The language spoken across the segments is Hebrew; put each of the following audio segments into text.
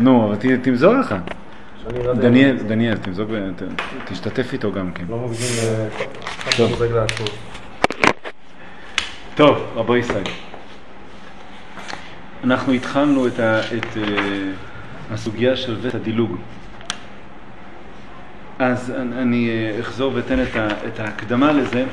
נו, אבל תמזור לך. דניאל, תמזור, תשתתף איתו גם כן. לא מוזגים כמה מוזג לעצור. טוב, רבו ישראל. אנחנו התחלנו את הסוגיה של וסת הדילוג. אז אני אחזור ואתן את ההקדמה לזה.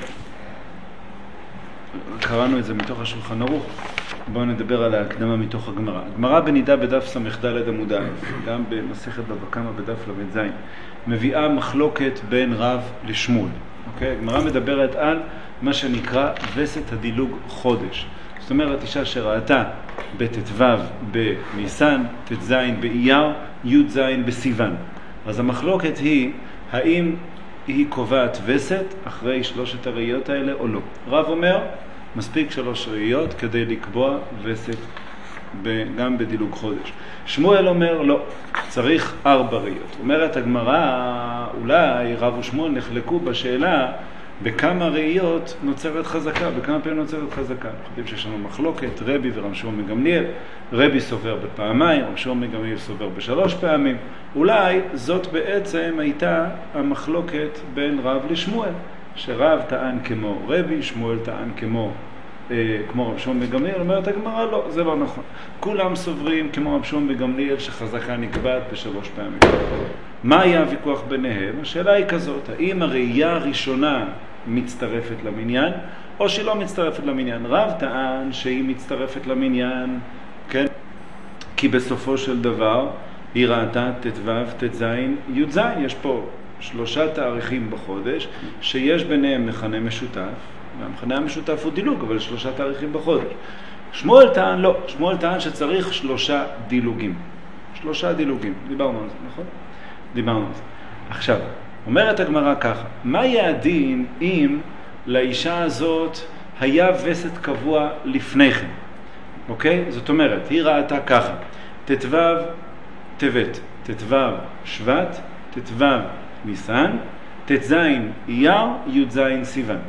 קראנו את זה מתוך השולחן ערוך. בואו נדבר על ההקדמה מתוך הגמרא. הגמרא בנידה בדף ס"ד עמוד א', גם במסכת בבא קמא בדף ל"ז, מביאה מחלוקת בין רב לשמואל. אוקיי? הגמרא מדברת על מה שנקרא וסת הדילוג חודש. זאת אומרת, אישה שראתה בט"ו בניסן, ט"ז באייר, י"ז בסיוון. אז המחלוקת היא, האם היא קובעת וסת אחרי שלושת הראיות האלה או לא. רב אומר, מספיק 3 ראיות כדי לקבוע וסת גם בדילוג חודש. שמואל אומר, לא, צריך 4 ראיות. אומרת הגמרא, אולי רב ושמואל נחלקו בשאלה בכמה ראיות נוצרת חזקה, בכמה פעמים נוצרת חזקה. אנחנו יודעים שיש לנו מחלוקת, רבי ורב שמעון מגמליאל, רבי סובר בפעמיים, רב שמעון מגמליאל סובר ב3 פעמים. אולי זאת בעצם הייתה המחלוקת בין רב לשמואל, שרב טען כמו רבי, שמואל טען כמו רב שמעון מגמליאל. אומרת הגמרא, לא, זה לא נכון. כולם סוברים כמו רב שמעון מגמליאל שחזקה נקבעת ב3 פעמים. מה היה הוויכוח ביניהם? השאלה היא כזאת, האם הראייה הראשונה מצטרפת למניין, או שהיא לא מצטרפת למניין? רב טען שהיא מצטרפת למניין, כן? כי בסופו של דבר היא ראתה ט"ו, ט"ז, י"ז. יש פה 3 תאריכים בחודש, שיש ביניהם מכנה משותף, והמכנה המשותף הוא דילוג, אבל 3 תאריכים בחודש. שמואל טען, לא, שמואל טען שצריך 3 דילוגים. 3 דילוגים, דיברנו על זה, נכון? דיברנו על זה. עכשיו, אומרת הגמרא ככה, מה יהיה הדין אם לאישה הזאת היה וסת קבוע לפני כן? אוקיי? זאת אומרת, היא ראתה ככה, ט"ו טבת, ט"ו שבט, ט"ו ניסן, ט"ז אייר, י"ז סיוון.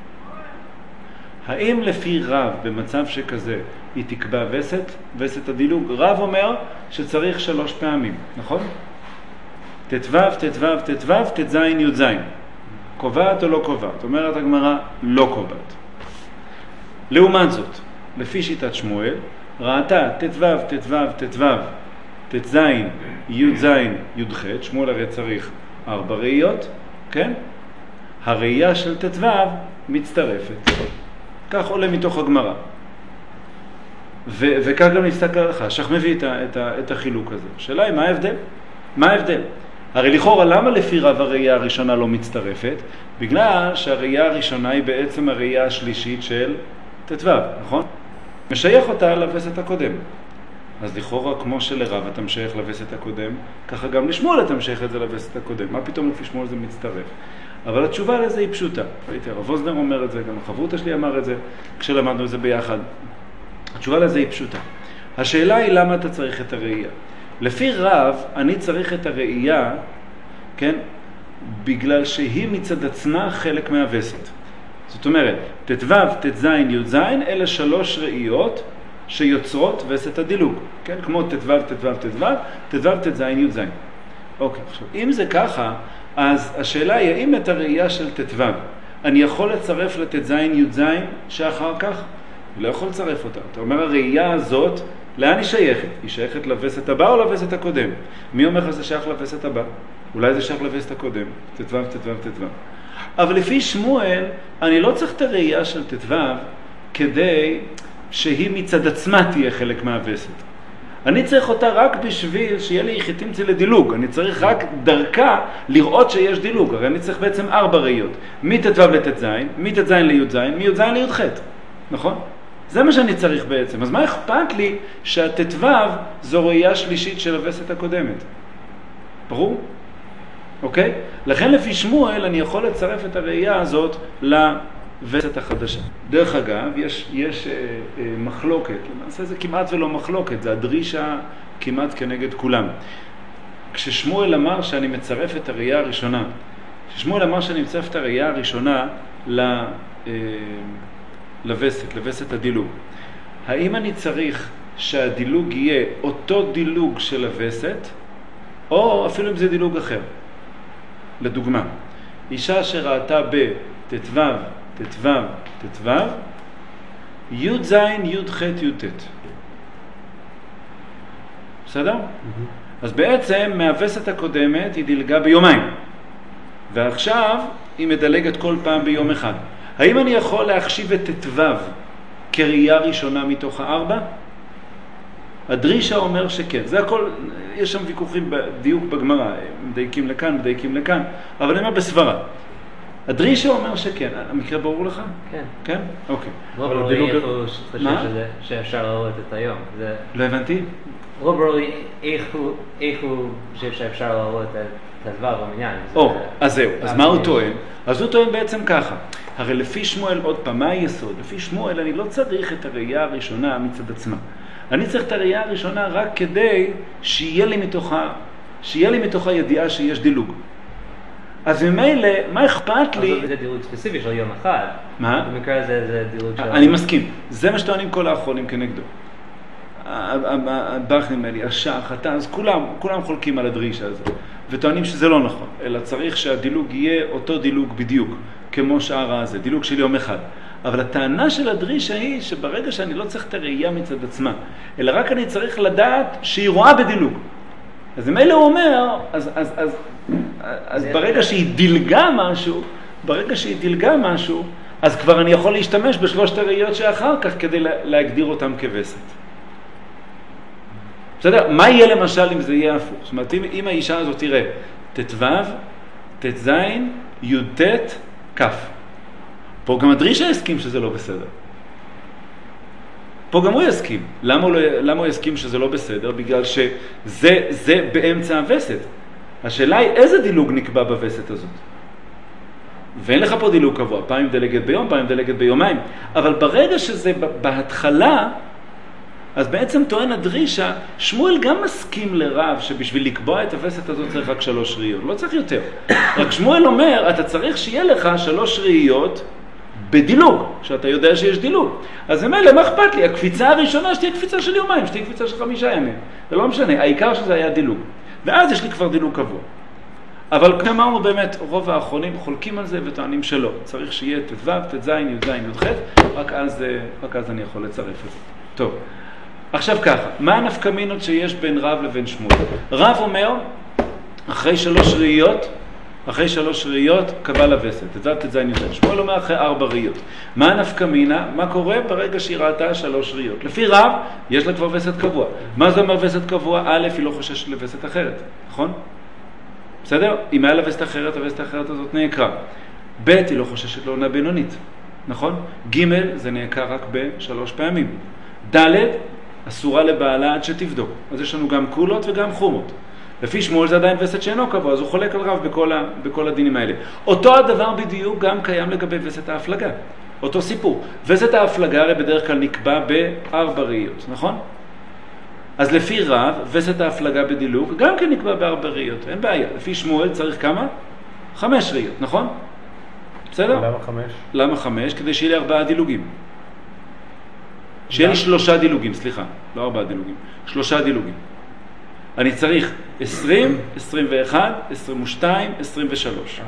האם לפי רב במצב שכזה היא תקבע וסת הדילוג? רב אומר שצריך 3 פעמים, נכון? ט"ו, ט"ו, ט"ו, ט"ז, י"ז. קובעת או לא קובעת? אומרת הגמרא, לא קובעת. לעומת זאת, לפי שיטת שמואל, ראתה ט"ו, ט"ו, ט"ו, ט"ז, י"ז, י"ח. שמואל הרי צריך 4 ראיות, כן? הראייה של ט"ו מצטרפת. כך עולה מתוך הגמרא. וכך גם נסתכל לך, שך מביא את החילוק הזה. השאלה היא, מה ההבדל? מה ההבדל? הרי לכאורה, למה לפי רב הראייה הראשונה לא מצטרפת? בגלל שהראייה הראשונה היא בעצם הראייה השלישית של ט"ו, נכון? משייך אותה לווסת הקודם. אז לכאורה, כמו שלרב אתה משייך לווסת הקודם, ככה גם לשמואל אתה משייך את זה לווסת הקודם. מה פתאום לפי שמואל זה מצטרף? אבל התשובה לזה היא פשוטה. ראיתי, הרב אוזנר אומר את זה, גם החברותא שלי אמר את זה, כשלמדנו את זה ביחד. התשובה לזה היא פשוטה. השאלה היא למה אתה צריך את הראייה. לפי רב, אני צריך את הראייה, כן? בגלל שהיא מצד עצמה חלק מהווסת. זאת אומרת, ט"ו, ט"ז, י"ז, אלה 3 ראיות שיוצרות וסת הדילוג. כן? כמו ט"ו, ט"ו, ט"ו, ט"ו, ט"ז, י"ז. אוקיי, עכשיו, אם זה ככה, אז השאלה היא, האם את הראייה של ט"ו אני יכול לצרף לט"ז, י"ז שאחר כך? אני לא יכול לצרף אותה. אתה אומר, הראייה הזאת, לאן היא שייכת? היא שייכת לווסת הבא או לווסת הקודם? מי אומר לך זה שייך לווסת הבא? אולי זה שייך לווסת הקודם, ט"ו, ט"ו, ט"ו. אבל לפי שמואל, אני לא צריך את הראייה של ט"ו כדי שהיא מצד עצמה תהיה חלק מהווסת. אני צריך אותה רק בשביל שיהיה לי יחיתימצי לדילוג. אני צריך רק דרכה לראות שיש דילוג. הרי אני צריך בעצם 4 ראיות. מט"ו לט"ז, מט"ז לי"ז, מי"ז לי"ח. נכון? זה מה שאני צריך בעצם. אז מה אכפת לי שהט"ו זו ראייה שלישית של הווסת הקודמת? ברור? אוקיי? לכן לפי שמואל אני יכול לצרף את הראייה הזאת לווסת החדשה. דרך אגב, יש מחלוקת. למעשה זה כמעט ולא מחלוקת. זה הדרישה כמעט כנגד כולם. כששמואל אמר שאני מצרף את הראייה הראשונה, לווסת הדילוג. האם אני צריך שהדילוג יהיה אותו דילוג של הווסת, או אפילו אם זה דילוג אחר. לדוגמה, אישה שראתה בט"ו, ט"ו, ט"ו, י' ז', י' ח', י' ט'. בסדר? אז בעצם מהווסת הקודמת היא דילגה ביומיים, ועכשיו היא מדלגת כל פעם ביום אחד. האם אני יכול להחשיב את ט"ו כראייה ראשונה מתוך הארבע? הדרישה אומר שכן. זה הכל, יש שם ויכוחים בדיוק בגמרא, מדייקים לכאן, מדייקים לכאן, אבל אני אומר בסברה. הדרישה אומר שכן. המקרה ברור לך? כן. כן? אוקיי. לא ברור לי איך הוא חושב שאפשר להראות את היום. לא הבנתי? לא ברור לי איך הוא חושב שאפשר להראות את הדבר במניין. אז זהו. אז מה הוא טוען? אז הוא טוען בעצם ככה. הרי לפי שמואל, עוד פעם, מה היסוד? לפי שמואל אני לא צריך את הראייה הראשונה מצד עצמה. אני צריך את הראייה הראשונה רק כדי שיהיה לי מתוכה ידיעה שיש דילוג. אז ממילא, מה אכפת לי? אבל זה דילוג ספציפי של יום אחד. מה? במקרה הזה זה דילוג של... אני מסכים. זה מה שטוענים כל האחרונים כנגדו. הבחנים האלה, השח, אז כולם חולקים על הדרישה הזו. וטוענים שזה לא נכון. אלא צריך שהדילוג יהיה אותו דילוג בדיוק, כמו שאר הזה, דילוג של יום אחד. אבל הטענה של הדרישה היא שברגע שאני לא צריך את הראייה מצד עצמה, אלא רק אני צריך לדעת שהיא רואה בדילוג. אז אם אלה הוא אומר, אז ברגע שהיא דילגה משהו, אז כבר אני יכול להשתמש בשלושת הראיות שאחר כך כדי להגדיר אותם כווסת. בסדר? מה יהיה למשל אם זה יהיה הפוך? זאת אומרת, אם האישה הזאת תראה ט"ו, ט"ז, י"ט, כ'. פה גם הדרישה יסכים שזה לא בסדר. פה גם הוא יסכים. למה הוא יסכים שזה לא בסדר? בגלל שזה באמצע הווסת. השאלה היא איזה דילוג נקבע בווסת הזאת. ואין לך פה דילוג קבוע, פעם דלגת ביום, פעם דלגת ביומיים. אבל ברגע שזה בהתחלה, אז בעצם טוען הדרישה, שמואל גם מסכים לרב שבשביל לקבוע את הווסת הזאת צריך רק 3 ראיות, לא צריך יותר. רק שמואל אומר, אתה צריך שיהיה לך 3 ראיות בדילוג, שאתה יודע שיש דילוג. אז ממילא, מה אכפת לי? הקפיצה הראשונה שתהיה קפיצה של יומיים, שתהיה קפיצה של 5 ימים. זה לא משנה, העיקר שזה היה דילוג. ואז יש לי כבר דילוג קבוע. אבל כמו אמרנו באמת, רוב האחרונים חולקים על זה וטוענים שלא. צריך שיהיה ט"ו, ט"ז, י"ז, י"ח, רק אז אני יכול לצרף את זה. טוב. עכשיו ככה, מה הנפקמינות שיש בין רב לבין שמואל? רב אומר, אחרי 3 ראיות, קבע לווסת, ט"ו, ט"ז, י"ז. שמואל אומר אחרי 4 ראיות. מה הנפקמינה? מה קורה ברגע שהיא ראתה 3 ראיות? לפי רב, יש לה כבר וסת קבוע. מה זה אומר וסת קבוע? א', היא לא חוששת לווסת אחרת, נכון? בסדר? אם היה לה וסת אחרת, הווסת האחרת הזאת נעקרה. ב', היא לא חוששת לעונה בינונית, נכון? ג', זה נעקר רק ב3 פעמים. ד', אסורה לבעלה עד שתבדוק. אז יש לנו גם קולות וגם חומות. לפי שמואל זה עדיין וסת שאינו קבוע, אז הוא חולק על רב בכל הדינים האלה. אותו הדבר בדיוק גם קיים לגבי וסת ההפלגה. אותו סיפור. וסת ההפלגה הרי בדרך כלל נקבע ב4 ראיות, נכון? אז לפי רב, וסת ההפלגה בדילוג גם כן נקבע ב4 ראיות. אין בעיה. לפי שמואל צריך כמה? 5 ראיות, נכון? בסדר? למה 5? למה 5? כדי שיהיה לי 4 דילוגים. שיהיה לי 3 דילוגים, סליחה, לא 4 דילוגים, 3 דילוגים. אני צריך 20, 21, 22, 23.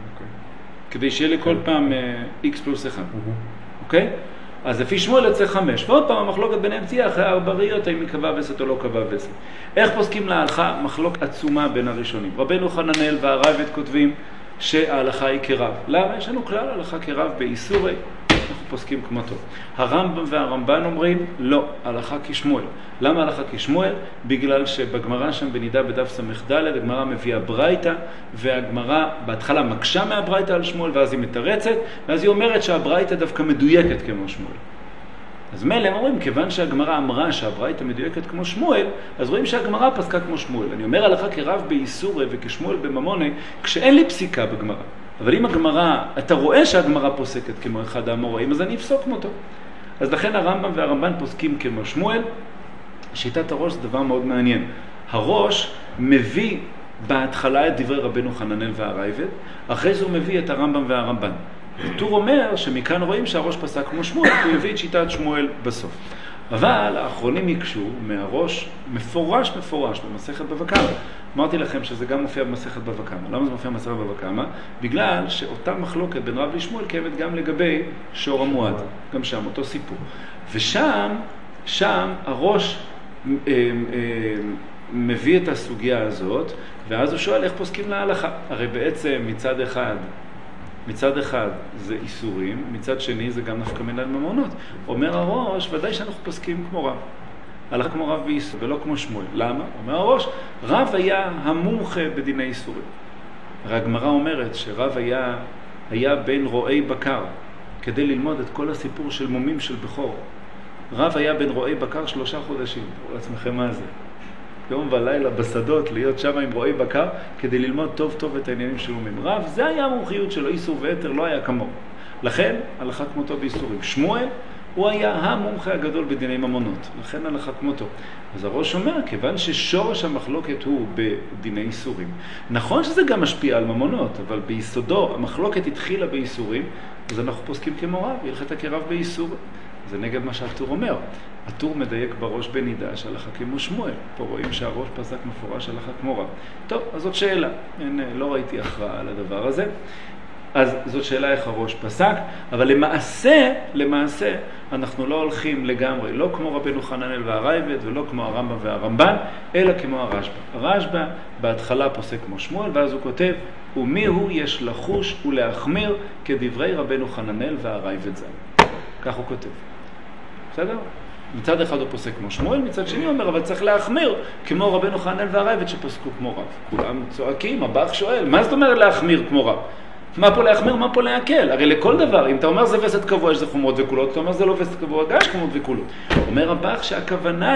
כדי שיהיה לי כל פעם x פלוס 1. אוקיי? אז לפי שמואל צריך 5. ועוד פעם המחלוקת ביניהם תהיה אחרי 4 ראיות, האם היא קבע וסת או לא קבע וסת. איך פוסקים להלכה? מחלוקת עצומה בין הראשונים. רבנו חננאל והרייבד כותבים שההלכה היא כרב. למה? יש לנו כלל הלכה כרב באיסורי. אנחנו פוסקים כמותו. הרמב"ם והרמב"ן אומרים, לא, הלכה כשמואל. למה הלכה כשמואל? בגלל שבגמרא שם בנידה בדף ס"ד, הגמרא מביאה ברייתא, והגמרא בהתחלה מקשה מהברייתא על שמואל, ואז היא מתרצת, ואז היא אומרת שהברייתא דווקא מדויקת כמו שמואל. אז מילא הם אומרים, כיוון שהגמרא אמרה שהברייתא מדויקת כמו שמואל, אז רואים שהגמרא פסקה כמו שמואל. אני אומר הלכה כרב באיסורי וכשמואל בממונה, כשאין לי פסיקה בגמרא. אבל אם הגמרא, אתה רואה שהגמרא פוסקת כמו אחד האמוראים, אז אני אפסוק כמותו. אז לכן הרמב"ם והרמב"ן פוסקים כמו שמואל. שיטת הראש זה דבר מאוד מעניין. הראש מביא בהתחלה את דברי רבנו חננאל והרייבד, אחרי זה הוא מביא את הרמב"ם והרמב"ן. הטור אומר שמכאן רואים שהראש פסק כמו שמואל, הוא הביא את שיטת שמואל בסוף. אבל האחרונים יקשו מהראש מפורש במסכת בבא קמא. אמרתי לכם שזה גם מופיע במסכת בבא קמא. למה זה מופיע במסכת בבא קמא? בגלל שאותה מחלוקת בין רב לשמואל קיימת גם לגבי שור המועד. גם שם, אותו סיפור. ושם הראש מביא את הסוגיה הזאת, ואז הוא שואל איך פוסקים להלכה. הרי בעצם מצד אחד זה איסורים, מצד שני זה גם נפקא מינה לממונות. אומר הראש, ודאי שאנחנו פוסקים כמו רב. הלכה כמו רב באיסור, ולא כמו שמואל. למה? אומר הראש, רב היה המומחה בדיני איסורים. הרי הגמרא אומרת שרב היה בין רועי בקר, כדי ללמוד את כל הסיפור של מומים של בכור. רב היה בין רועי בקר 3 חודשים. תראו לעצמכם מה זה. יום ולילה בשדות, להיות שם עם רועי בקר, כדי ללמוד טוב טוב את העניינים של מומים. רב, זה היה המומחיות שלו, איסור ויתר, לא היה כמוהו. לכן, הלכה כמותו באיסורים. שמואל, הוא היה המומחה הגדול בדיני ממונות. לכן הלכה כמותו. אז הראש אומר, כיוון ששורש המחלוקת הוא בדיני איסורים. נכון שזה גם משפיע על ממונות, אבל ביסודו המחלוקת התחילה באיסורים, אז אנחנו פוסקים כמו רב, הלכת כרב באיסור. זה נגד מה שהטור אומר. הטור מדייק בראש בנידה שהלכה כמו שמואל. פה רואים שהראש פסק מפורש הלכה כמו רב. טוב, אז זאת שאלה. לא ראיתי הכרעה על הדבר הזה. אז זאת שאלה איך הראש פסק, אבל למעשה אנחנו לא הולכים לגמרי, לא כמו רבנו חננאל והרייבד ולא כמו הרמב"ם והרמב"ן, אלא כמו הרשב"א. הרשב"א בהתחלה פוסק כמו שמואל, ואז הוא כותב, ומיהו יש לחוש ולהחמיר כדברי רבנו חננאל והרייבד ז"ל. כך הוא כותב. בסדר? מצד אחד הוא פוסק כמו שמואל, מצד שני הוא אומר, אבל צריך להחמיר כמו רבנו חננאל והרייבד שפסקו כמו רב. כולם צועקים, הבח שואל, מה זאת אומרת להחמיר כמו רב? מה פה להחמיר, מה פה להקל? הרי לכל דבר, אם אתה אומר זה וסת קבוע, יש זה חומות וקולות, אתה אומר זה לא וסת קבוע, גם יש חומות וקולות. אומר הבח שהכוונה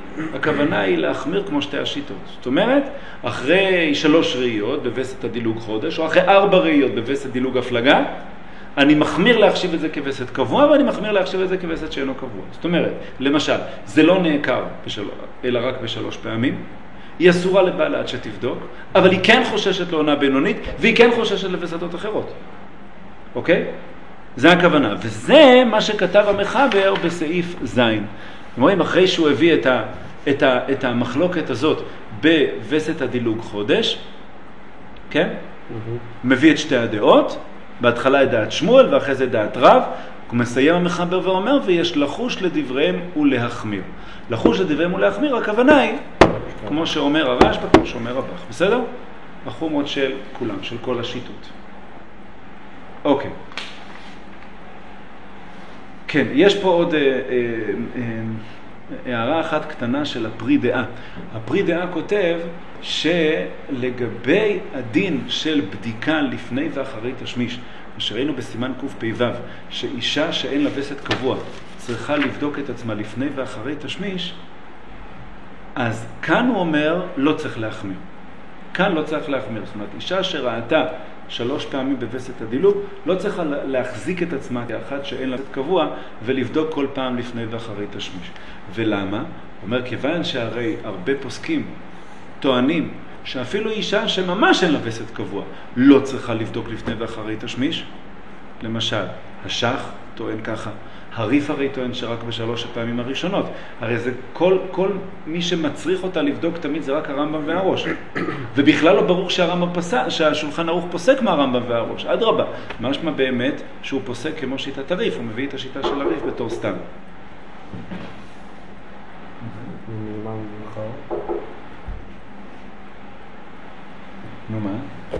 היא להחמיר כמו שתי השיטות. זאת אומרת, אחרי 3 ראיות בווסת הדילוג חודש, או אחרי 4 ראיות בווסת דילוג הפלגה, אני מחמיר להחשיב את זה כווסת קבוע, ואני מחמיר להחשיב את זה כווסת שאינו קבוע. זאת אומרת, למשל, זה לא נעקר אלא רק ב3 פעמים, היא אסורה לבעל עד שתבדוק, אבל היא כן חוששת לעונה בינונית, והיא כן חוששת לווסתות אחרות. אוקיי? זה הכוונה. וזה מה שכתב המחבר בסעיף ז'. רואים, אחרי שהוא הביא את המחלוקת הזאת בווסת הדילוג חודש, כן? מביא את שתי הדעות, בהתחלה את דעת שמואל ואחרי זה דעת רב, הוא מסיים המחבר ואומר, ויש לחוש לדבריהם ולהחמיר. לחוש לדבריהם ולהחמיר, הכוונה היא, כמו שאומר הרשב"א, כמו שאומר הבח. בסדר? החומות של כולם, של כל השיטות. אוקיי. כן, יש פה עוד הערה אחת קטנה של הפרי דעה. הפרי דעה כותב שלגבי הדין של בדיקה לפני ואחרי תשמיש, מה שראינו בסימן קפ"ו, שאישה שאין לה וסת קבוע צריכה לבדוק את עצמה לפני ואחרי תשמיש, אז כאן הוא אומר לא צריך להחמיר. כאן לא צריך להחמיר. זאת אומרת, אישה שראתה 3 פעמים בווסת הדילוג, לא צריכה להחזיק את עצמה כאחת שאין לה וסת קבוע ולבדוק כל פעם לפני ואחרי תשמיש. ולמה? הוא אומר, כיוון שהרי הרבה פוסקים טוענים שאפילו אישה שממש אין לה וסת קבוע לא צריכה לבדוק לפני ואחרי תשמיש. למשל, השח טוען ככה, הריף הרי טוען שרק ב3 הפעמים הראשונות. הרי זה כל מי שמצריך אותה לבדוק תמיד זה רק הרמב"ם והראש. ובכלל לא ברור שהשולחן ערוך פוסק מהרמב"ם והראש. אדרבה, משמע באמת שהוא פוסק כמו שיטת הריף, הוא מביא את השיטה של הריף בתור סתם. נו מה?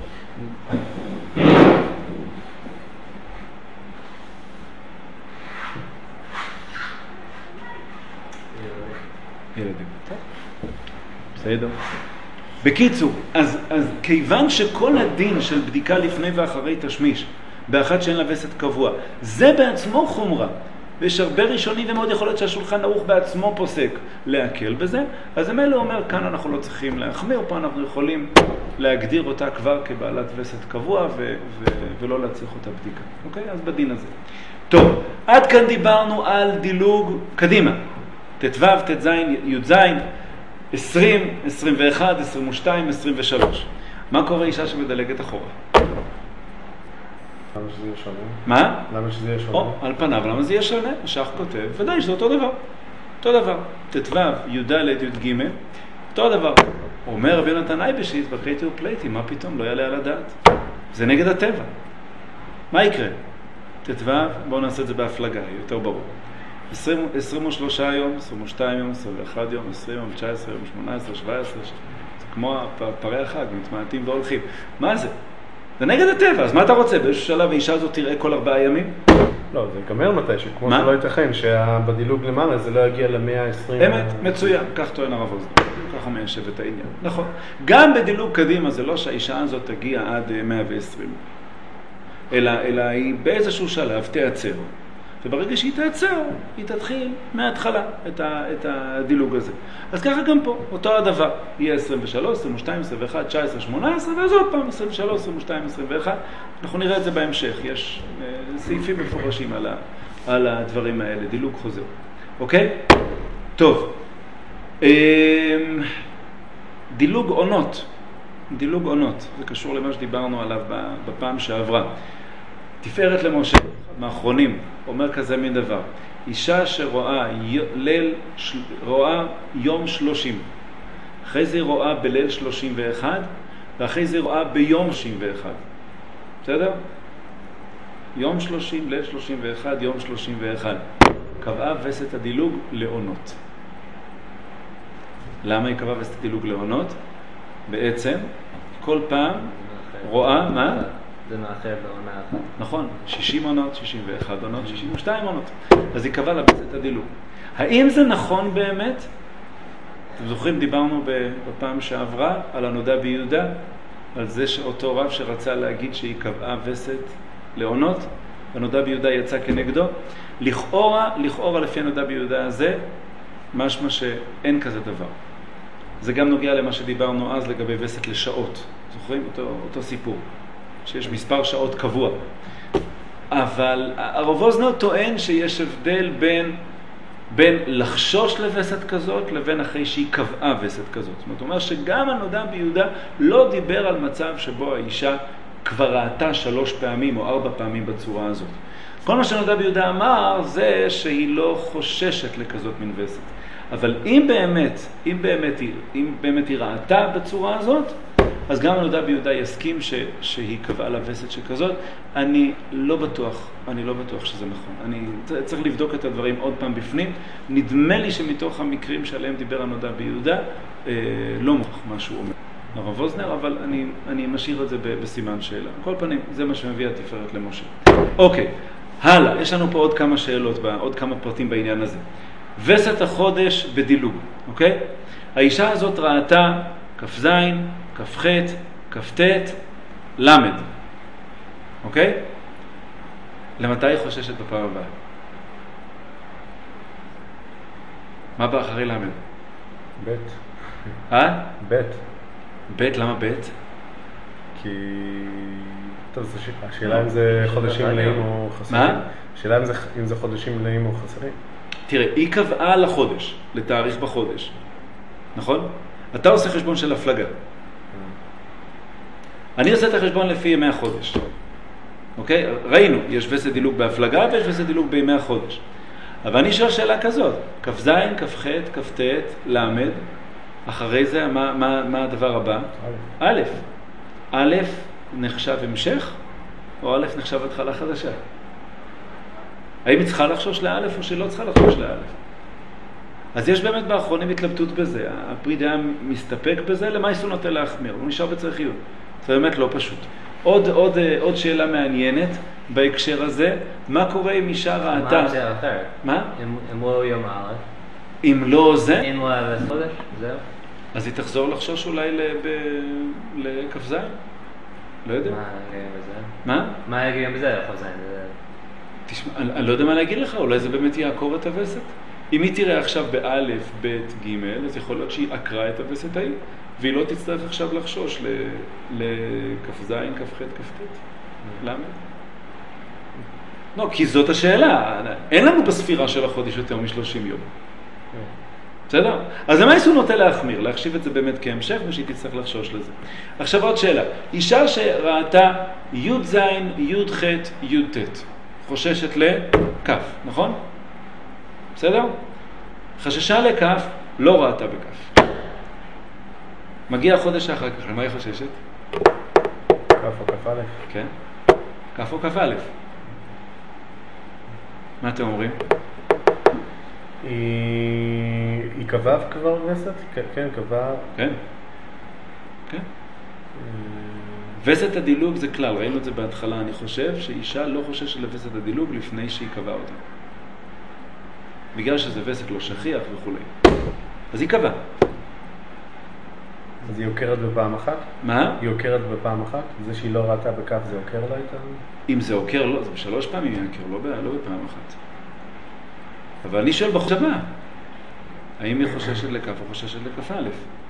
ילדים. בסדר. בקיצור, אז כיוון שכל הדין של בדיקה לפני ואחרי תשמיש, באחת שאין לה וסת קבוע, זה בעצמו חומרה, ויש הרבה ראשונים ומאוד יכול להיות שהשולחן ערוך בעצמו פוסק להקל בזה, אז המלך אומר, כאן אנחנו לא צריכים להחמיר, פה אנחנו יכולים להגדיר אותה כבר כבעלת וסת קבוע ולא להצריך אותה בדיקה. אוקיי? אז בדין הזה. טוב, עד כאן דיברנו על דילוג קדימה. ט"ו, ט"ז, י"ז, 20, 21, 22, 23. מה קורה אישה שמדלגת אחורה? למה שזה יהיה שונה? מה? למה שזה יהיה שונה? על פניו, למה זה יהיה שונה? השח כותב, ודאי שזה אותו דבר. אותו דבר, ט"ו, י"ד, י"ג, אותו דבר. אומר רבי יונתן אייבשיץ, בקריטי ופלייטי, מה פתאום, לא יעלה על הדעת. זה נגד הטבע. מה יקרה? ט"ו, בואו נעשה את זה בהפלגה, יותר ברור. 23 יום, 22 יום, 21 יום, 20 יום, 19 יום, 18, 17, זה כמו פרי החג, מתמעטים והולכים. מה זה? זה נגד הטבע, אז מה אתה רוצה? באיזשהו שלב האישה הזאת תראה כל 4 ימים? לא, זה ייגמר מתישהו, כמו שלא ייתכן, שבדילוג למעלה זה לא יגיע ל-120. אמת, מצוין, כך טוען הרב אוזנר, ככה מיישב את העניין. נכון. גם בדילוג קדימה זה לא שהאישה הזאת תגיע עד 120, אלא היא באיזשהו שלב תיעצר. וברגע שהיא תעצר, היא תתחיל מההתחלה את הדילוג הזה. אז ככה גם פה, אותו הדבר. יהיה 23, 22, 21, 19, 18, ואז עוד פעם 23, 22, 21. אנחנו נראה את זה בהמשך. יש סעיפים מפורשים על הדברים האלה, דילוג חוזר. אוקיי? טוב. דילוג עונות. דילוג עונות. זה קשור למה שדיברנו עליו בפעם שעברה. תפארת למשה, מאחרונים, אומר כזה מין דבר. אישה שרואה רואה יום 30, אחרי זה רואה בליל 31, ואחרי זה רואה ביום 31. בסדר? יום 30, ליל 31, יום 31. קבעה וסת הדילוג לעונות. למה היא קבעה וסת הדילוג לעונות? בעצם, כל פעם רואה, מה? זה מאחר בעונה אחת. נכון, 60 עונות, 61 עונות, 62 עונות. אז היא קבעה לבצע את הדילוג. האם זה נכון באמת? אתם זוכרים, דיברנו בפעם שעברה על הנודע ביהודה, על זה שאותו רב שרצה להגיד שהיא קבעה וסת לעונות, הנודע ביהודה יצא כנגדו. לכאורה לפי הנודע ביהודה הזה, משמע שאין כזה דבר. זה גם נוגע למה שדיברנו אז לגבי וסת לשעות. זוכרים? אותו סיפור. שיש מספר שעות קבוע. אבל הרב אוזנר טוען שיש הבדל בין לחשוש לווסת כזאת לבין אחרי שהיא קבעה וסת כזאת. זאת אומרת שגם הנודע ביהודה לא דיבר על מצב שבו האישה כבר ראתה 3 פעמים או 4 פעמים בצורה הזאת. כל מה שנודע ביהודה אמר זה שהיא לא חוששת לכזאת מן וסת. אבל אם באמת היא ראתה בצורה הזאת, אז גם הנודע ביהודה יסכים שהיא קבעה לה וסת שכזאת. אני לא בטוח שזה נכון. אני צריך לבדוק את הדברים עוד פעם בפנים. נדמה לי שמתוך המקרים שעליהם דיבר הנודע ביהודה, לא מוכח מה שהוא אומר. הרב אוזנר, אבל אני משאיר את זה בסימן שאלה. כל פנים, זה מה שמביא התפארת למשה. אוקיי, הלאה. יש לנו פה עוד כמה שאלות, עוד כמה פרטים בעניין הזה. וסת החודש בדילוג, אוקיי? האישה הזאת ראתה כ"ז, כ"ח, כ"ט, למד. אוקיי? למתי היא חוששת בפעם הבאה? מה בא אחרי למד? בית. בית. בית, למה בית? כי... טוב, השאלה אם זה חודשים מלאים או חסרים. מה? השאלה אם זה חודשים מלאים או חסרים. תראה, היא קבעה לחודש, לתאריך בחודש. נכון? אתה עושה חשבון של הפלגה. אני עושה את החשבון לפי ימי החודש. אוקיי? ראינו, יש וסת דילוג בהפלגה ויש וסת דילוג בימי החודש. אבל אני שואל שאלה כזאת, כ"ז, כ"ח, כ"ט, למד, אחרי זה, מה הדבר הבא? א'. א' נחשב המשך, או א' נחשב התחלה חדשה? האם היא צריכה לחשוש לאלף או שלא צריכה לחשוש לאלף? אז יש באמת באחרונים התלבטות בזה. הפרי דעה מסתפק בזה, למה איסור נוטה להחמיר? הוא נשאר בצריכיות. זה באמת לא פשוט. עוד שאלה מעניינת בהקשר הזה, מה קורה אם אישה ראתה? מה זה אחרת? מה? אם לא יום א'. אם לא זה? אם לא היה חודש, זהו. אז היא תחזור לחשוש אולי לכ"ז? לא יודע. מה יגיע בזה? מה? מה יגיע בזה לכ"ז? תשמע, אני לא יודע מה להגיד לך, אולי זה באמת יעקור את הווסת. אם היא תראה עכשיו באלף, בית, ג', אז יכול להיות שהיא עקרה את הווסת ההיא, והיא לא תצטרך עכשיו לחשוש לכ"ז, כ"ח, כ"ט. למה? לא, כי זאת השאלה. אין לנו בספירה של החודש יותר מ-30 יום. בסדר? אז למה איסור נוטה להחמיר? להחשיב את זה באמת כהמשך ושהיא תצטרך לחשוש לזה. עכשיו עוד שאלה. אישה שראתה י' ז', י' ח', י' ט'. חוששת לכף, נכון? בסדר? חששה לכף, לא ראתה בכף. מגיע החודש אחר כך, למה היא חוששת? כף או כף א'. כן? כף או כף א'. מה אתם אומרים? היא כבב כבר וסת? כן, כבב. כן. כן. וסת הדילוג זה כלל, ראינו את זה בהתחלה, אני חושב שאישה לא חוששת לווסת הדילוג לפני שהיא קבעה אותה. בגלל שזה וסת לא שכיח וכו'. אז היא קבעה. אז היא עוקרת בפעם אחת? מה? היא עוקרת בפעם אחת? זה שהיא לא ראתה בכף זה עוקר לה איתה? אם זה עוקר, לא, זה בשלוש פעמים יעקר, לא בפעם אחת. אבל אני שואל בחושבה, האם היא חוששת לכף או חוששת לכף א'?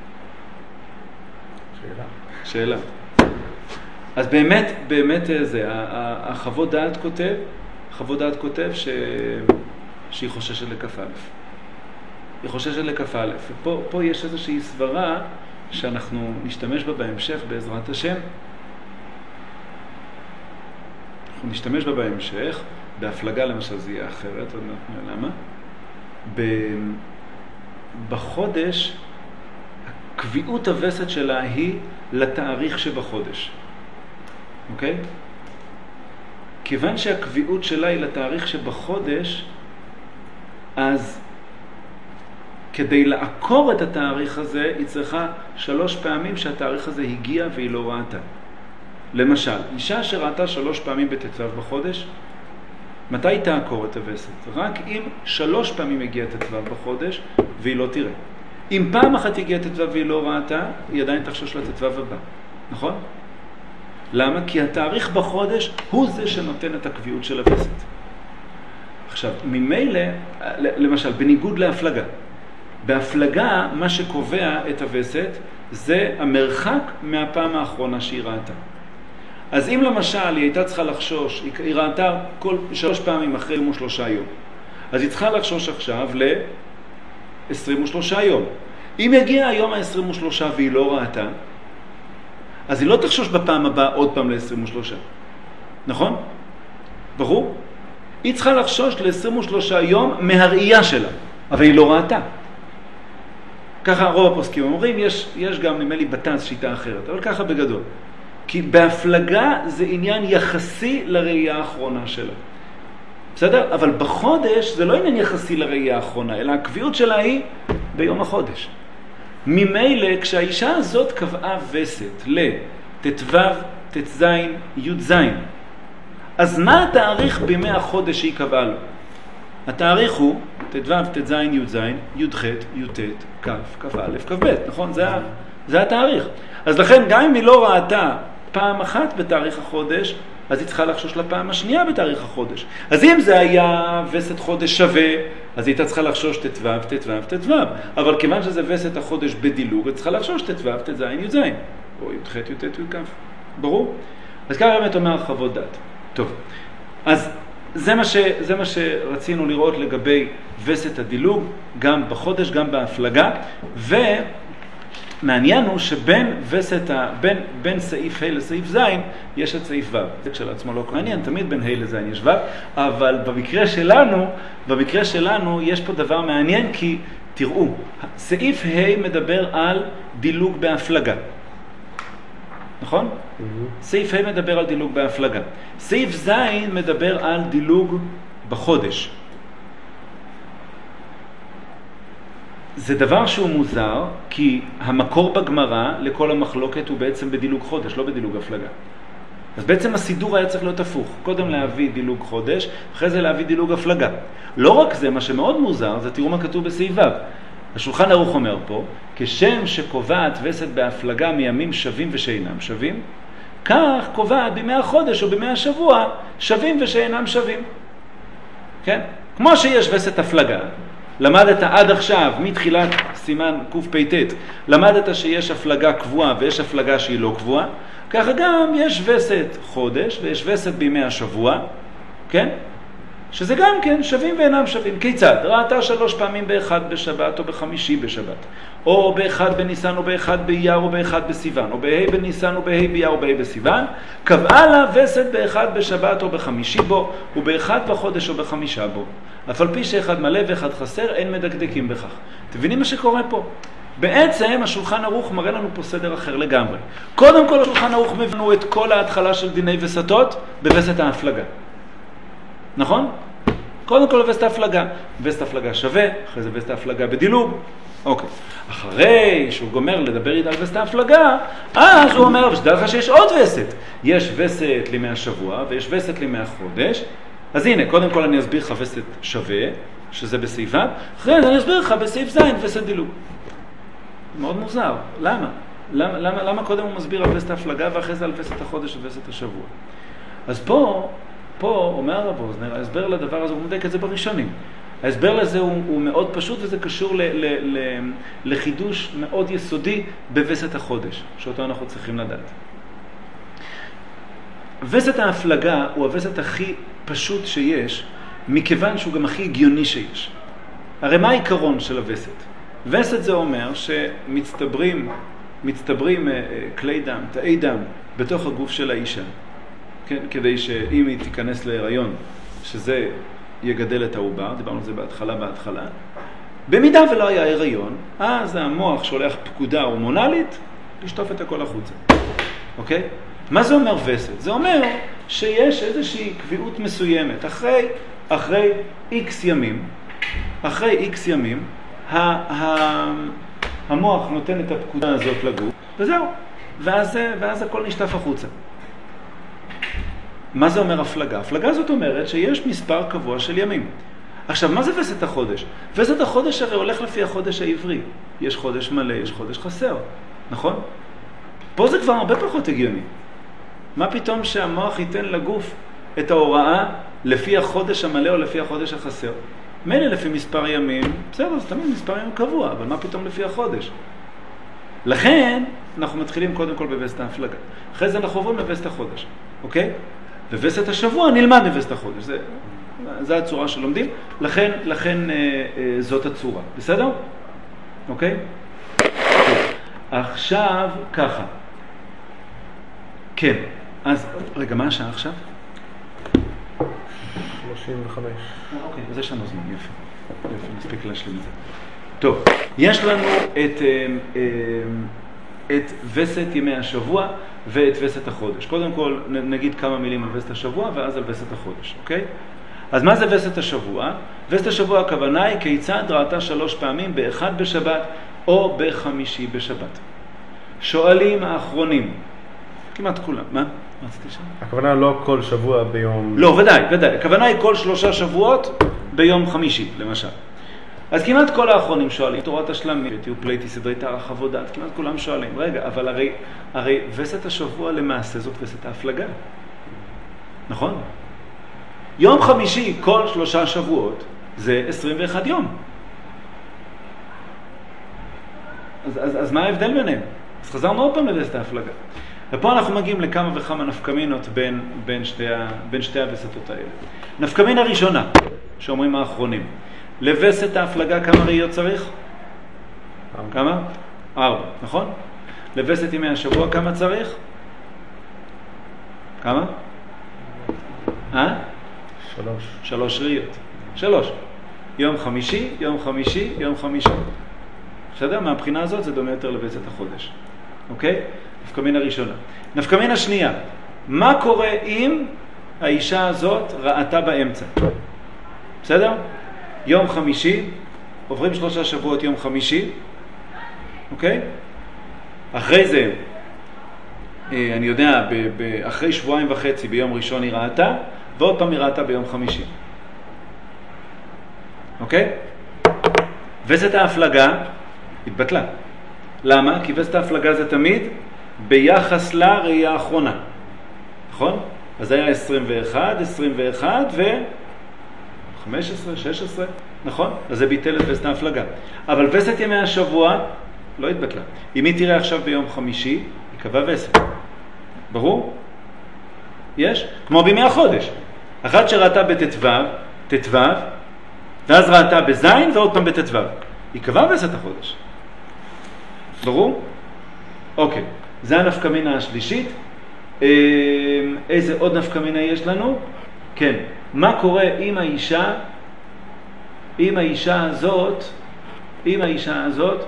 שאלה. אז באמת זה, החוות דעת כותב שהיא חוששת לכף א'. היא חוששת לכף א'. ופה יש איזושהי סברה שאנחנו נשתמש בה בהמשך בעזרת השם. אנחנו נשתמש בה בהמשך, בהפלגה למשל זה יהיה אחרת, עוד מעט למה? בחודש, קביעות הווסת שלה היא לתאריך שבחודש. אוקיי? כיוון שהקביעות שלה היא לתאריך שבחודש, אז כדי לעקור את התאריך הזה, היא צריכה 3 פעמים שהתאריך הזה הגיע והיא לא ראתה. למשל, אישה שראתה 3 פעמים בט"ו בחודש, מתי היא תעקור את הווסת? רק אם 3 פעמים הגיעה ט"ו בחודש והיא לא תראה. אם פעם אחת הגיעה ט"ו והיא לא ראתה, היא עדיין תחשוש לט"ו הבא. נכון? למה? כי התאריך בחודש הוא זה שנותן את הקביעות של הווסת. עכשיו, ממילא, למשל, בניגוד להפלגה. בהפלגה, מה שקובע את הווסת זה המרחק מהפעם האחרונה שהיא ראתה. אז אם למשל היא הייתה צריכה לחשוש, היא ראתה כל 3 פעמים אחרי 23 יום, אז היא צריכה לחשוש עכשיו ל-23 יום. אם יגיע היום ה-23 והיא לא ראתה, אז היא לא תחשוש בפעם הבאה עוד פעם ל-23. נכון? ברור? היא צריכה לחשוש ל-23 יום מהראייה שלה, אבל היא לא ראתה. ככה רוב הפוסקים אומרים, יש גם נדמה לי בתנ"ס שיטה אחרת, אבל ככה בגדול. כי בהפלגה זה עניין יחסי לראייה האחרונה שלה. בסדר? אבל בחודש זה לא עניין יחסי לראייה האחרונה, אלא הקביעות שלה היא ביום החודש. ממילא כשהאישה הזאת קבעה וסת לט"ו, ט"ז, י"ז, אז מה התאריך בימי החודש שהיא קבעה לו? התאריך הוא ט"ו, ט"ז, י"ז, י"ח, י"ט, כ', כ"א, כ"ב, נכון? זה התאריך. אז לכן גם אם היא לא ראתה פעם אחת בתאריך החודש, אז היא צריכה לחשוש לפעם השנייה בתאריך החודש. אז אם זה היה וסת חודש שווה, אז היא הייתה צריכה לחשוש ט"ו, ט"ו, ט"ו. אבל כיוון שזה וסת החודש בדילוג, היא צריכה לחשוש ט"ו, ט"ז, י"ז, או י"ח, י"ט, י"כ. ברור? אז ככה באמת אומר חוות דעת. טוב, אז זה מה שרצינו לראות לגבי וסת הדילוג, גם בחודש, גם בהפלגה, ומעניין הוא שבין בין סעיף ה' לסעיף ז' יש את סעיף ו'. זה כשלעצמו לא מעניין, תמיד בין ה' לז' יש ו', אבל במקרה שלנו יש פה דבר מעניין, כי תראו, סעיף ה' מדבר על דילוג בהפלגה. נכון? סעיף ה' מדבר על דילוג בהפלגה. סעיף ז' מדבר על דילוג בחודש. זה דבר שהוא מוזר, כי המקור בגמרא לכל המחלוקת הוא בעצם בדילוג חודש, לא בדילוג הפלגה. אז בעצם הסידור היה צריך להיות הפוך. קודם להביא דילוג חודש, אחרי זה להביא דילוג הפלגה. לא רק זה, מה שמאוד מוזר, זה תראו מה כתוב בסעיף ו'. השולחן ערוך אומר פה, כשם שקובעת וסת בהפלגה מימים שווים ושאינם שווים, כך קובעת בימי החודש או בימי השבוע שווים ושאינם שווים. כן? כמו שיש וסת הפלגה, למדת עד עכשיו, מתחילת סימן קפ"ט, למדת שיש הפלגה קבועה ויש הפלגה שהיא לא קבועה, ככה גם יש וסת חודש ויש וסת בימי השבוע, כן? שזה גם כן שווים ואינם שווים. כיצד? ראתה 3 פעמים באחד בשבת או בחמישי בשבת, או באחד בניסן או באחד באייר או באחד בסיוון, או בה' בניסן או בה' באייר או בה' בסיוון, קבעה לה וסת באחד בשבת או בחמישי בו, ובאחד בחודש או בחמישה בו. אף על פי שאחד מלא ואחד חסר, אין מדקדקים בכך. אתם מבינים מה שקורה פה? בעצם השולחן ערוך מראה לנו פה סדר אחר לגמרי. קודם כל השולחן ערוך מביא לנו את כל ההתחלה של דיני וסתות בווסת ההפלגה. נכון? קודם כל וסת ההפלגה. וסת ההפלגה שווה, אחרי זה וסת ההפלגה בדילוג. אוקיי. אחרי שהוא גומר לדבר איתה על וסת ההפלגה, אז הוא אומר, ושדע לך שיש עוד וסת. יש וסת לימי השבוע ויש וסת לימי החודש. אז הנה, קודם כל אני אסביר לך וסת שווה, שזה בסעיפה. אחרי זה אני אסביר לך בסעיף ז' וסת דילוג. מאוד מוזר. למה? למה קודם הוא מסביר על וסת ההפלגה ואחרי זה על וסת החודש ווסת השבוע? אז פה אומר הרב אוזנר, ההסבר לדבר הזה, הוא מדייק את זה בראשונים. ההסבר לזה הוא מאוד פשוט, וזה קשור לחידוש מאוד יסודי בווסת החודש, שאותו אנחנו צריכים לדעת. וסת ההפלגה הוא הווסת הכי פשוט שיש, מכיוון שהוא גם הכי הגיוני שיש. הרי מה העיקרון של הווסת? וסת זה אומר שמצטברים כלי דם, תאי דם, בתוך הגוף של האישה. כן, כדי שאם היא תיכנס להיריון, שזה יגדל את העובר, דיברנו על זה בהתחלה. במידה ולא היה הריון, אז המוח שולח פקודה הורמונלית לשטוף את הכל החוצה. אוקיי? מה זה אומר וסת? זה אומר שיש איזושהי קביעות מסוימת. אחרי X ימים, המוח נותן את הפקודה הזאת לגוף, וזהו. ואז הכל נשטף החוצה. מה זה אומר הפלגה? הפלגה זאת אומרת שיש מספר קבוע של ימים. עכשיו, מה זה וסת החודש? וסת החודש הרי הולך לפי החודש העברי. יש חודש מלא, יש חודש חסר. נכון? פה זה כבר הרבה פחות הגיוני. מה פתאום שהמוח ייתן לגוף את ההוראה לפי החודש המלא או לפי החודש החסר? מילא לפי מספר ימים, בסדר, זה תמיד מספר ימים קבוע, אבל מה פתאום לפי החודש? לכן, אנחנו מתחילים קודם כל בווסת ההפלגה. אחרי זה אנחנו עוברים לווסת החודש, אוקיי? ווסת השבוע נלמד בווסת החודש. זה הצורה שלומדים, לכן זאת הצורה. בסדר? אוקיי? עכשיו ככה. כן, אז רגע, מה השעה עכשיו? 35. אוקיי, אז יש לנו זמן, יפה. נספיק להשלים את זה. טוב, יש לנו את וסת ימי השבוע ואת וסת החודש. קודם כל נגיד כמה מילים על וסת השבוע ואז על וסת החודש, אוקיי? אז מה זה וסת השבוע? וסת השבוע הכוונה היא כיצד ראתה 3 פעמים באחד בשבת או בחמישי בשבת. שואלים האחרונים, כמעט כולם, מה? רציתי שם? הכוונה לא כל שבוע ביום... לא, ודאי. הכוונה היא כל 3 שבועות ביום חמישי, למשל. אז כמעט כל האחרונים שואלים, תורת השלמים, תהיו פלייטי, סדרי תארך עבודת, כמעט כולם שואלים, רגע, אבל הרי וסת השבוע למעשה זאת וסת ההפלגה. נכון? יום חמישי כל 3 שבועות זה 21 יום. אז מה ההבדל ביניהם? אז חזרנו עוד פעם לווסת ההפלגה. ופה אנחנו מגיעים לכמה וכמה נפקמינות בין שתי הווסתות האלה. נפקמינה ראשונה, שאומרים האחרונים. לווסת ההפלגה כמה ראיות צריך? כמה? 4, נכון? לווסת ימי השבוע כמה צריך? כמה? 3 ראיות. 3. יום חמישי, יום חמישי, יום חמישי. בסדר? מהבחינה הזאת זה דומה יותר לווסת החודש. אוקיי? נפקמינה ראשונה. נפקמינה שנייה. מה קורה אם האישה הזאת ראתה באמצע? בסדר? יום חמישי, עוברים 3 שבועות יום חמישי, אוקיי? אחרי זה, אני יודע, אחרי 1.5 שבועות ביום ראשון היא ראתה, ועוד פעם היא ראתה ביום חמישי. אוקיי? וסת ההפלגה התבטלה. למה? כי וסת ההפלגה זה תמיד ביחס לראייה האחרונה. נכון? אז היה 21 ו... 15, 16, נכון? אז זה ביטל את וסת ההפלגה. אבל וסת ימי השבוע לא התבטלה. אם היא תראה עכשיו ביום חמישי, היא קבעה וסת. ברור? יש? כמו בימי החודש. אחת שראתה בט"ו, ט"ו, ואז ראתה בזין ועוד פעם בט"ו. היא קבעה וסת החודש. ברור? אוקיי, זה הנפקמינה השלישית. איזה עוד נפקמינה יש לנו? כן, מה קורה אם האישה הזאת,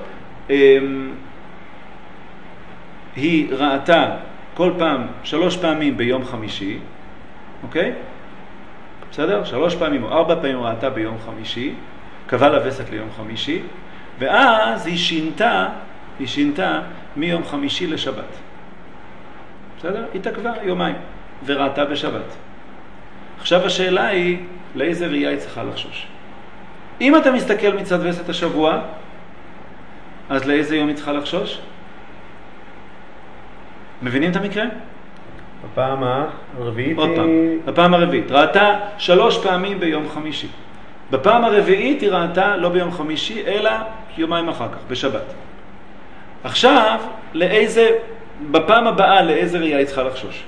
היא ראתה כל פעם 3 פעמים ביום חמישי, אוקיי? בסדר? 3 פעמים או 4 פעמים ראתה ביום חמישי, קבעה לה וסת ליום חמישי, ואז היא שינתה מיום חמישי לשבת. בסדר? היא תקווה יומיים וראתה בשבת. עכשיו השאלה היא, לאיזה ראייה היא צריכה לחשוש? אם אתה מסתכל מצד וסת השבוע, אז לאיזה יום היא צריכה לחשוש? מבינים את המקרה? בפעם הרביעית עוד פעם, בפעם הרביעית. ראתה 3 פעמים ביום חמישי. בפעם הרביעית היא ראתה לא ביום חמישי, אלא יומיים אחר כך, בשבת. עכשיו, בפעם הבאה לאיזה ראייה היא צריכה לחשוש?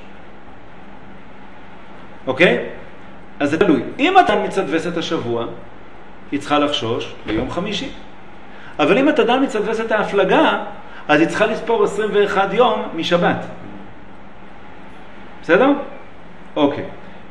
אוקיי? אז זה תלוי. אם אתה מצד וסת השבוע, היא צריכה לחשוש ביום חמישי. אבל אם אתה דן מצד וסת ההפלגה, אז היא צריכה לספור 21 יום משבת. בסדר? אוקיי.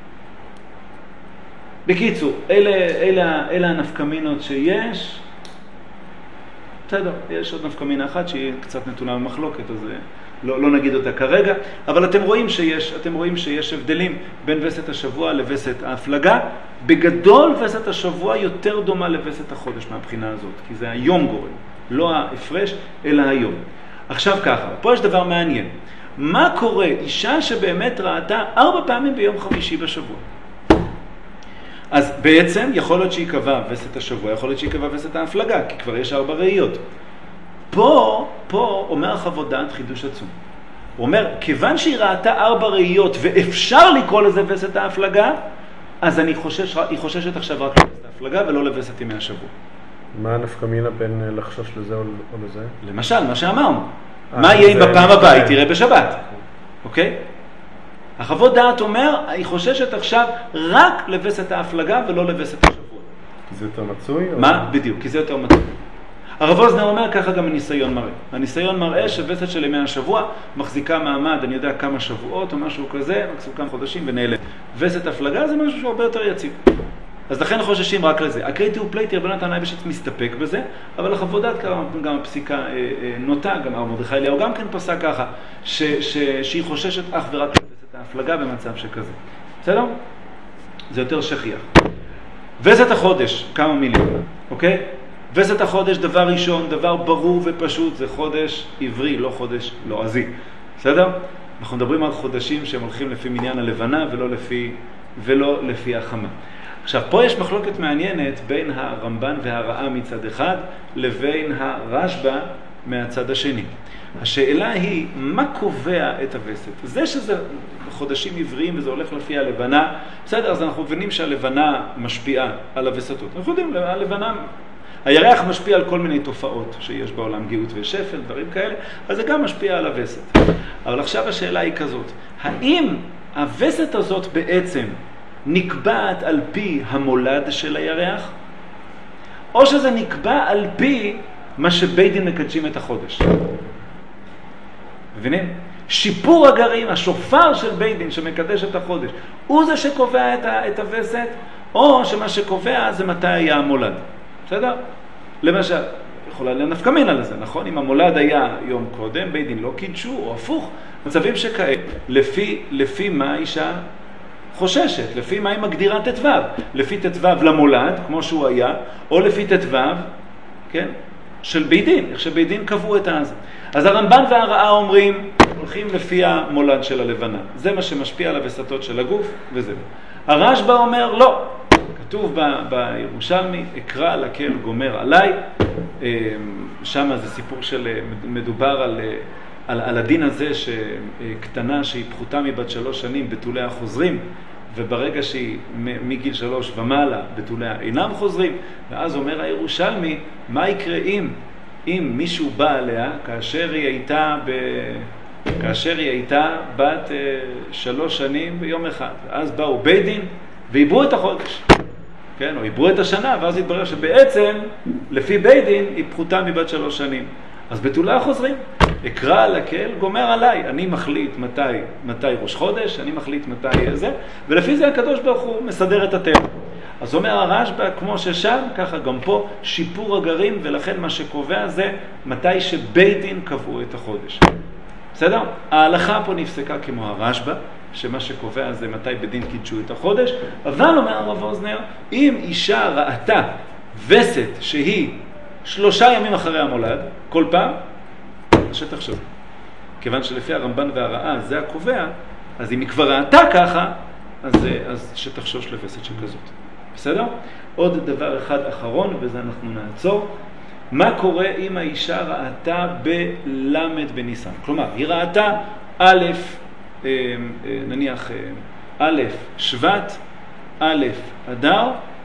בקיצור, אלה הנפקמינות שיש. בסדר, יש עוד נפקמינה אחת שהיא קצת נתונה במחלוקת, אז לא נגיד אותה כרגע, אבל אתם רואים שיש הבדלים בין וסת השבוע לווסת ההפלגה. בגדול וסת השבוע יותר דומה לווסת החודש מהבחינה הזאת, כי זה היום גורם, לא ההפרש, אלא היום. עכשיו ככה, פה יש דבר מעניין. מה קורה? אישה שבאמת ראתה 4 פעמים ביום חמישי בשבוע. אז בעצם יכול להיות שהיא קבעה וסת השבוע, יכול להיות שהיא קבעה וסת ההפלגה, כי כבר יש 4 ראיות. פה אומר חוות דעת חידוש עצום. הוא אומר, כיוון שהיא ראתה 4 ראיות ואפשר לקרוא לזה וסת ההפלגה, אז היא חוששת עכשיו רק לווסת ההפלגה ולא לווסת ימי השבוע. מה הנפקמינה בין לחשוש לזה או לזה? למשל, מה שאמרנו. מה יהיה אם בפעם הבאה היא תראה בשבת? אוקיי? החוות דעת אומר, היא חוששת עכשיו רק לווסת ההפלגה ולא לווסת השבוע. כי זה יותר מצוי? מה? בדיוק, כי זה יותר מצוי. הרב אוזנר אומר, ככה גם הניסיון מראה. הניסיון מראה שווסת של ימי השבוע מחזיקה מעמד, אני יודע, כמה שבועות או משהו כזה, מקסימום כמה חודשים ונעלם. וסת הפלגה זה משהו שהוא הרבה יותר יציב. אז לכן חוששים רק לזה. הקריטי ופלייטי, רבנו תם אייבשיץ מסתפק בזה, אבל החוות דעת גם הפסיקה נוטה, גם הרב מרדכי אליהו גם כן פסק ככה, שהיא חוששת אך ורק לווסת ההפלגה במצב שכזה. בסדר? זה יותר שכיח. וסת החודש, כמה מילים, אוקיי? וסת החודש, דבר ראשון, דבר ברור ופשוט, זה חודש עברי, לא חודש לועזי. בסדר? אנחנו מדברים על חודשים שהם הולכים לפי מניין הלבנה ולא לפי החמה. עכשיו, פה יש מחלוקת מעניינת בין הרמב"ן והרעה מצד אחד, לבין הרשב"א מהצד השני. השאלה היא, מה קובע את הווסת? זה שזה חודשים עבריים וזה הולך לפי הלבנה, בסדר, אז אנחנו מבינים שהלבנה משפיעה על הווסתות. אנחנו יודעים, הלבנה, הירח משפיע על כל מיני תופעות שיש בעולם, גאות ושפל, דברים כאלה, אז זה גם משפיע על הווסת. אבל עכשיו השאלה היא כזאת, האם הווסת הזאת בעצם נקבעת על פי המולד של הירח, או שזה נקבע על פי מה שבית דין מקדשים את החודש? מבינים? שיפור הגרים, השופר של בית דין שמקדש את החודש, הוא זה שקובע את הווסת, או שמה שקובע זה מתי היה המולד. בסדר? למשל, יכולה לנפקמין על זה, נכון? אם המולד היה יום קודם, בית דין לא קידשו, או הפוך, מצבים שכאלה, לפי מה האישה חוששת, לפי מה היא מגדירה ט"ו, לפי ט"ו למולד, כמו שהוא היה, או לפי ט"ו, כן? של בית דין, איך שבית דין קבעו את הזה. אז הרמב"ן והרעה אומרים, הולכים לפי המולד של הלבנה. זה מה שמשפיע על הווסתות של הגוף, וזה. הרשב"א אומר, לא. כתוב בירושלמי, אקרא לקל גומר עליי. שם זה סיפור מדובר על הדין הזה שקטנה שהיא פחותה מבת 3 שנים בתוליה חוזרים, וברגע שהיא מגיל 3 ומעלה בתוליה אינם חוזרים, ואז אומר הירושלמי, מה יקרה אם מישהו בא עליה כאשר היא הייתה בת 3 שנים ביום אחד, ואז באו בית דין ועיברו את החודש. כן, או עברו את השנה, ואז התברר שבעצם, לפי בית דין, היא פחותה מבת 3 שנים. אז בתולה חוזרים. אקרא לקהל, גומר עליי. אני מחליט מתי ראש חודש, אני מחליט מתי זה, ולפי זה הקדוש ברוך הוא מסדר את הטבע. אז אומר הרשב"א, כמו ששם, ככה גם פה, שיפור הגרים, ולכן מה שקובע זה מתי שבית דין קבעו את החודש. בסדר? ההלכה פה נפסקה כמו הרשב"א, שמה שקובע זה מתי בדין קידשו את החודש, אבל אומר הרב אוזנר, אם אישה ראתה וסת שהיא 3 ימים אחרי המולד, כל פעם, אז שתחשוב. כיוון שלפי הרמב"ן והרעה זה הקובע, אז אם היא כבר ראתה ככה, אז שתחשוש לווסת שכזאת. בסדר? עוד דבר אחד אחרון, וזה אנחנו נעצור. מה קורה אם האישה ראתה בלמד בניסן? כלומר, היא ראתה נניח א' שבט, א' אדר,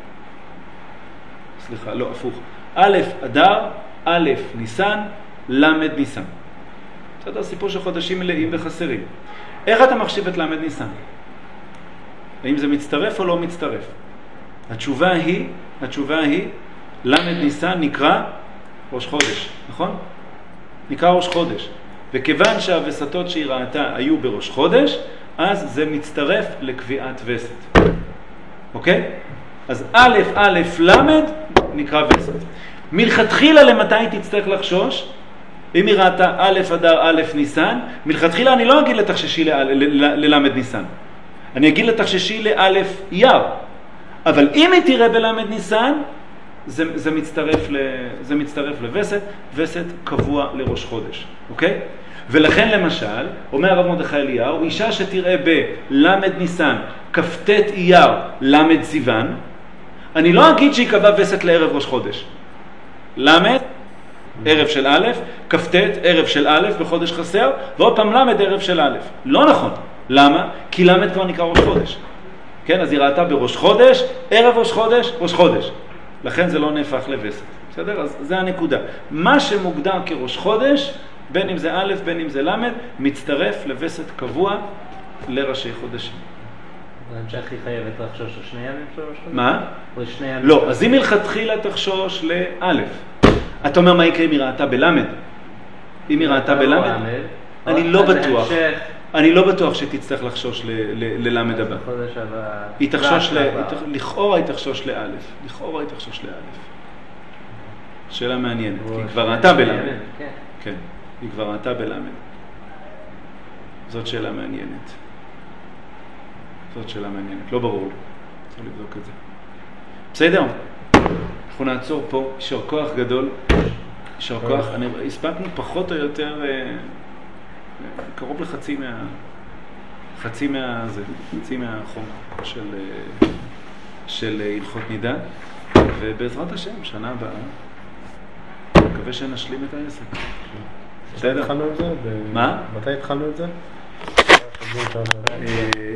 סליחה, לא, הפוך, א' אדר, א' ניסן, למד ניסן. בסדר, סיפור של חודשים מלאים וחסרים. איך אתה מחשיב את למד ניסן? האם זה מצטרף או לא מצטרף? התשובה היא, למד ניסן נקרא ראש חודש, נכון? נקרא ראש חודש. וכיוון שהווסתות שהיא ראתה היו בראש חודש, אז זה מצטרף לקביעת וסת. אוקיי? אז א' למד נקרא וסת. מלכתחילה למתי תצטרך לחשוש? אם היא ראתה א' אדר א' ניסן, מלכתחילה אני לא אגיד לתחששי ללמד ניסן. אני אגיד לתחששי לאלף יר. אבל אם היא תראה בלמד ניסן, זה מצטרף לווסת, וסת קבוע לראש חודש, אוקיי? ולכן למשל, אומר הרב מרדכי אליהו, אישה שתראה בלמד ניסן, כ"ט אייר, למד סיוון, אני לא אגיד שהיא קבעה וסת לערב ראש חודש. למד, ערב של א', כ"ט, ערב של א', בחודש חסר, ועוד פעם למד, ערב של א'. לא נכון. למה? כי למד כבר נקרא ראש חודש. כן, אז היא ראתה בראש חודש, ערב ראש חודש, ראש חודש. לכן זה לא נהפך לווסת. בסדר? אז זה הנקודה. מה שמוגדר כראש חודש, בין אם זה א', בין אם זה למד, מצטרף לווסת קבוע לראשי חודשים. בהמשך היא חייבת לחשוש לשני ימים של ראש חודש? מה? או לשני ימים? לא, אז אם מלכתחילה תחשוש לאלף. אתה אומר מה יקרה אם היא ראתה בלמד? אם היא ראתה בלמד? אני לא בטוח. אני לא בטוח שתצטרך לחשוש ללמד הבא. היא תחשוש, לכאורה היא תחשוש לאלף. לכאורה היא תחשוש לאלף. שאלה מעניינת. היא כבר ראתה בלמד. כן, היא כבר ראתה בלמד. זאת שאלה מעניינת. לא ברור. צריך לבדוק את זה. בסדר? אנחנו נעצור פה. יישר כוח גדול. יישר כוח. הספקנו פחות או יותר קרוב לחצי מהחום של הלכות נידה, ובעזרת השם, שנה הבאה, מקווה שנשלים את העסק. בסדר? התחלנו את זה? מה? מתי התחלנו את זה?